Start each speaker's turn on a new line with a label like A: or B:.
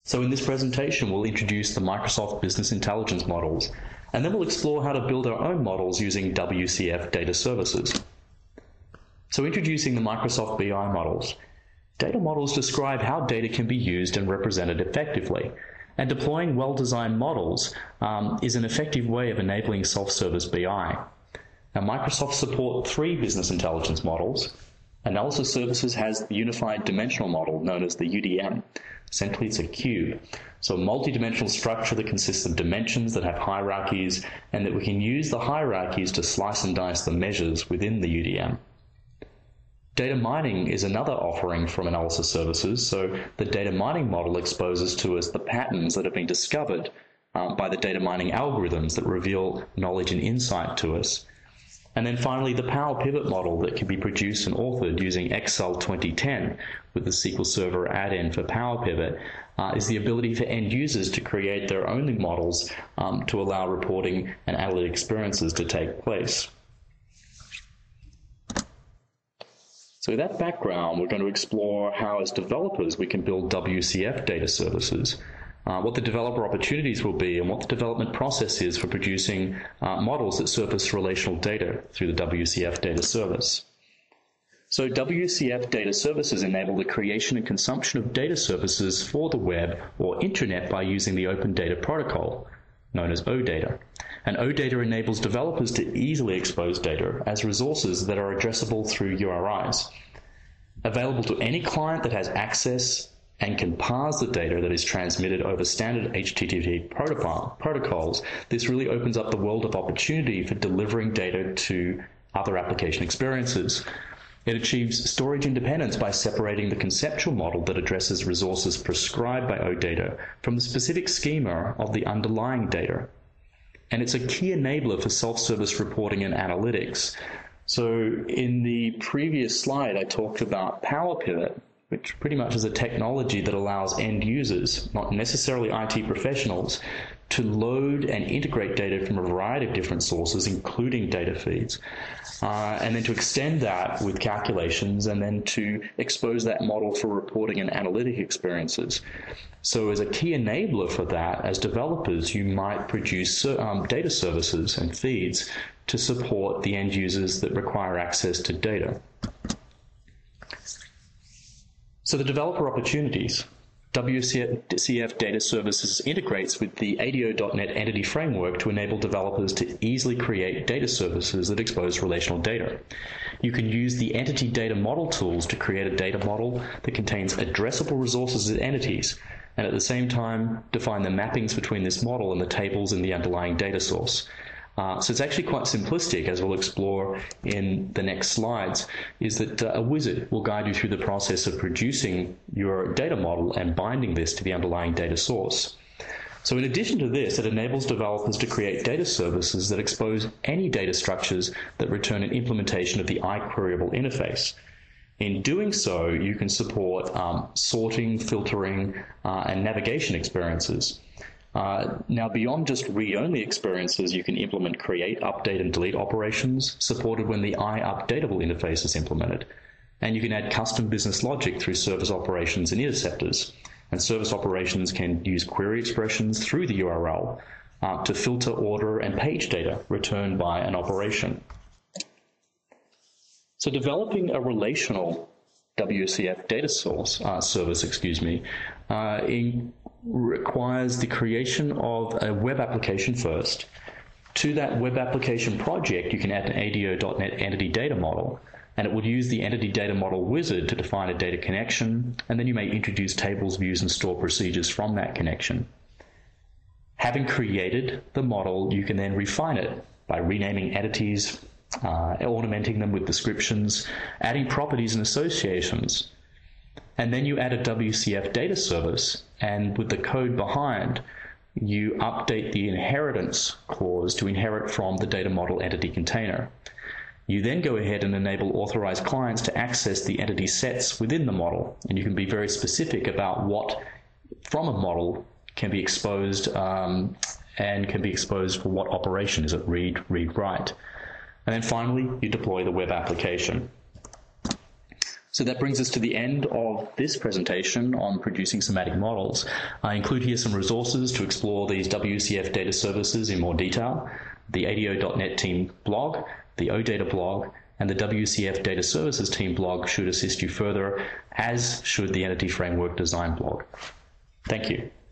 A: So in this presentation, we'll introduce the Microsoft Business Intelligence models, and then we'll explore how to build our own models using WCF data services. So introducing the Microsoft BI models. Data models describe how data can be used and represented effectively, and deploying well-designed models is an effective way of enabling self-service BI. Now, Microsoft supports 3 business intelligence models. Analysis Services has the Unified Dimensional Model, known as the UDM. Essentially, it's a cube. So a multi-dimensional structure that consists of dimensions that have hierarchies, and that we can use the hierarchies to slice and dice the measures within the UDM. Data mining is another offering from Analysis Services. So the data mining model exposes to us the patterns that have been discovered by the data mining algorithms that reveal knowledge and insight to us. And then finally, the Power Pivot model that can be produced and authored using Excel 2010 with the SQL Server add-in for Power Pivot is the ability for end users to create their own models to allow reporting and analytic experiences to take place. So with that background, we're going to explore how, as developers, we can build WCF data services, what the developer opportunities will be, and what the development process is for producing models that surface relational data through the WCF data service. So WCF data services enable the creation and consumption of data services for the web or intranet by using the Open Data Protocol, known as OData. And OData enables developers to easily expose data as resources that are addressable through URIs. Available to any client that has access and can parse the data that is transmitted over standard HTTP protocols, this really opens up the world of opportunity for delivering data to other application experiences. It achieves storage independence by separating the conceptual model that addresses resources prescribed by OData from the specific schema of the underlying data. And it's a key enabler for self-service reporting and analytics. So in the previous slide, I talked about Power Pivot, which pretty much is a technology that allows end users, not necessarily IT professionals, to load and integrate data from a variety of different sources, including data feeds, and then to extend that with calculations, and then to expose that model for reporting and analytic experiences. So as a key enabler for that, as developers, you might produce data services and feeds to support the end users that require access to data. So the developer opportunities. WCF Data Services integrates with the ADO.NET Entity Framework to enable developers to easily create data services that expose relational data. You can use the Entity Data Model tools to create a data model that contains addressable resources as entities, and at the same time define the mappings between this model and the tables in the underlying data source. So it's actually quite simplistic, as we'll explore in the next slides, is that a wizard will guide you through the process of producing your data model and binding this to the underlying data source. So in addition to this, it enables developers to create data services that expose any data structures that return an implementation of the iQueryable interface. In doing so, you can support sorting, filtering, and navigation experiences. Now, beyond just read-only experiences, you can implement create, update, and delete operations supported when the iUpdatable interface is implemented. And you can add custom business logic through service operations and interceptors. And service operations can use query expressions through the URL to filter, order, and page data returned by an operation. So developing a relational WCF data service, requires the creation of a web application first. To that web application project, you can add an ADO.NET Entity Data Model, and it would use the Entity Data Model wizard to define a data connection, and then you may introduce tables, views, and store procedures from that connection. Having created the model, you can then refine it by renaming entities, ornamenting them with descriptions, adding properties and associations. And then you add a WCF data service, and with the code behind, you update the inheritance clause to inherit from the data model entity container. You then go ahead and enable authorized clients to access the entity sets within the model, and you can be very specific about what from a model can be exposed and can be exposed for what operation. Is it read, write? And then finally, you deploy the web application. So that brings us to the end of this presentation on producing semantic models. I include here some resources to explore these WCF data services in more detail: the ADO.NET team blog, the OData blog, and the WCF Data Services team blog should assist you further, as should the Entity Framework Design blog. Thank you.